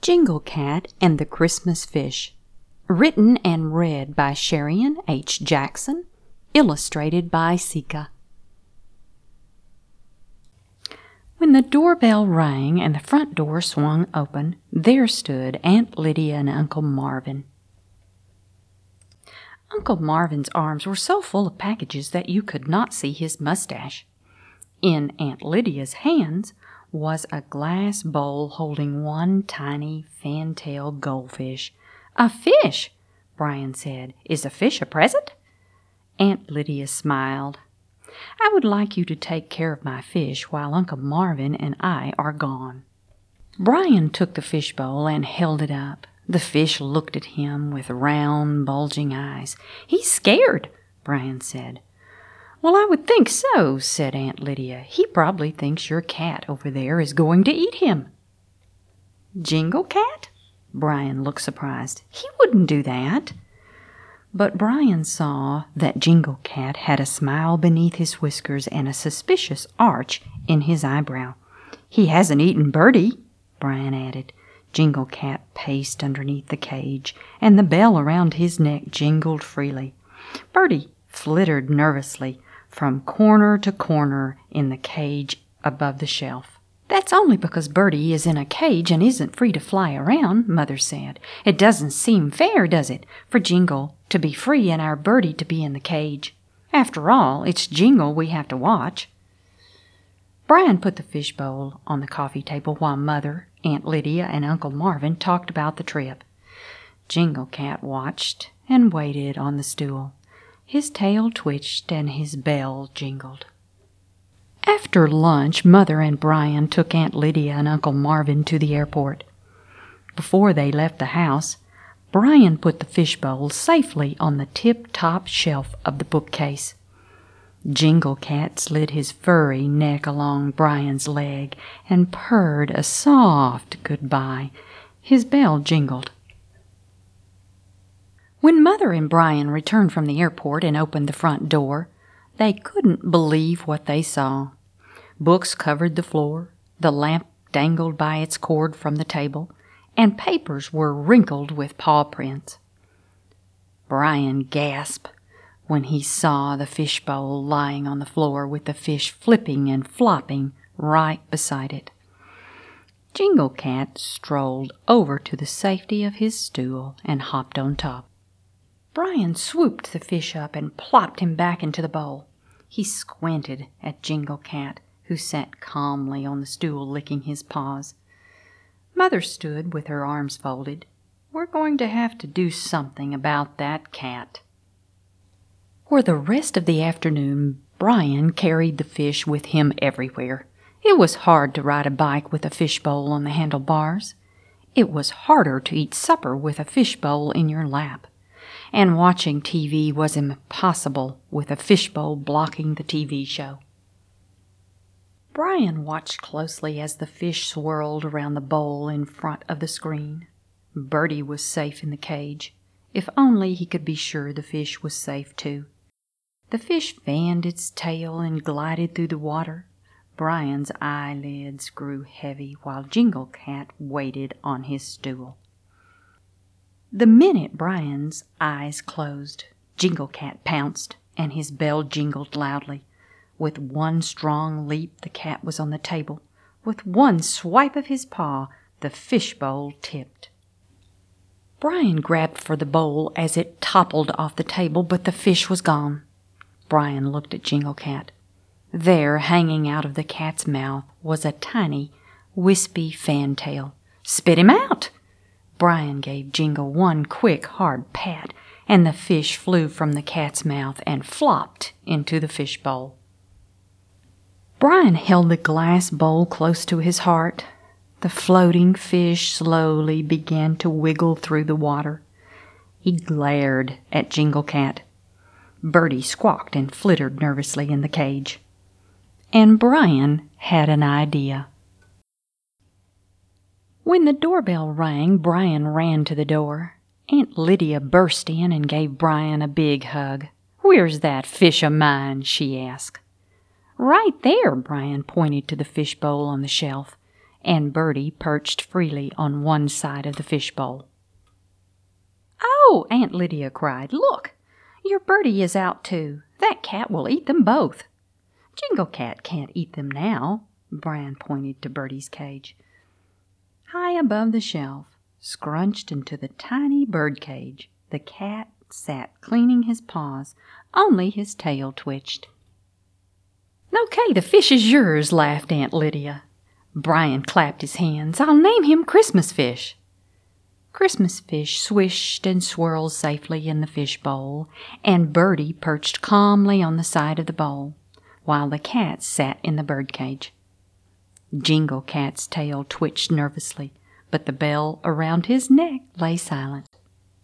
Jingle Cat and the Christmas Fish. Written and read by Sherian H. Jackson. Illustrated by Sika. When the doorbell rang and the front door swung open, there stood Aunt Lydia and Uncle Marvin. Uncle Marvin's arms were so full of packages that you could not see his mustache. In Aunt Lydia's hands was a glass bowl holding one tiny fantail goldfish. "A fish," Brian said. "Is a fish a present?" Aunt Lydia smiled. "I would like you to take care of my fish while Uncle Marvin and I are gone." Brian took the fish bowl and held it up. The fish looked at him with round, bulging eyes. "He's scared," Brian said. "Well, I would think so," said Aunt Lydia. "He probably thinks your cat over there is going to eat him." "Jingle Cat?" Brian looked surprised. "He wouldn't do that." But Brian saw that Jingle Cat had a smile beneath his whiskers and a suspicious arch in his eyebrow. "He hasn't eaten Birdie," Brian added. Jingle Cat paced underneath the cage, and the bell around his neck jingled freely. Birdie flittered nervously from corner to corner in the cage above the shelf. "That's only because Birdie is in a cage and isn't free to fly around," Mother said. "It doesn't seem fair, does it, for Jingle to be free and our Birdie to be in the cage? After all, it's Jingle we have to watch." Brian put the fish bowl on the coffee table while Mother, Aunt Lydia, and Uncle Marvin talked about the trip. Jingle Cat watched and waited on the stool. His tail twitched and his bell jingled. After lunch, Mother and Brian took Aunt Lydia and Uncle Marvin to the airport. Before they left the house, Brian put the fish bowl safely on the tip-top shelf of the bookcase. Jingle Cat slid his furry neck along Brian's leg and purred a soft goodbye. His bell jingled. When Mother and Brian returned from the airport and opened the front door, they couldn't believe what they saw. Books covered the floor, the lamp dangled by its cord from the table, and papers were wrinkled with paw prints. Brian gasped when he saw the fish bowl lying on the floor with the fish flipping and flopping right beside it. Jingle Cat strolled over to the safety of his stool and hopped on top. Brian swooped the fish up and plopped him back into the bowl. He squinted at Jingle Cat, who sat calmly on the stool licking his paws. Mother stood with her arms folded. "We're going to have to do something about that cat." For the rest of the afternoon, Brian carried the fish with him everywhere. It was hard to ride a bike with a fish bowl on the handlebars. It was harder to eat supper with a fish bowl in your lap. And watching TV was impossible with a fishbowl blocking the TV show. Brian watched closely as the fish swirled around the bowl in front of the screen. Birdie was safe in the cage. If only he could be sure the fish was safe too. The fish fanned its tail and glided through the water. Brian's eyelids grew heavy while Jingle Cat waited on his stool. The minute Brian's eyes closed, Jingle Cat pounced, and his bell jingled loudly. With one strong leap, the cat was on the table. With one swipe of his paw, the fish bowl tipped. Brian grabbed for the bowl as it toppled off the table, but the fish was gone. Brian looked at Jingle Cat. There, hanging out of the cat's mouth, was a tiny, wispy fantail. "Spit him out!" Brian gave Jingle one quick, hard pat, and the fish flew from the cat's mouth and flopped into the fish bowl. Brian held the glass bowl close to his heart. The floating fish slowly began to wiggle through the water. He glared at Jingle Cat. Birdie squawked and flittered nervously in the cage. And Brian had an idea. When the doorbell rang, Brian ran to the door. Aunt Lydia burst in and gave Brian a big hug. "Where's that fish of mine?" she asked. "Right there," Brian pointed to the fish bowl on the shelf. and Bertie perched freely on one side of the fishbowl. "Oh!" Aunt Lydia cried. "Look! Your Bertie is out too. That cat will eat them both." "Jingle Cat can't eat them now." Brian pointed to Bertie's cage. High above the shelf, scrunched into the tiny bird cage, the cat sat cleaning his paws. Only his tail twitched. "Okay, the fish is yours," laughed Aunt Lydia. Brian clapped his hands. "I'll name him Christmas Fish." Christmas Fish swished and swirled safely in the fish bowl, and Bertie perched calmly on the side of the bowl, while the cat sat in the bird cage. Jingle Cat's tail twitched nervously, but the bell around his neck lay silent.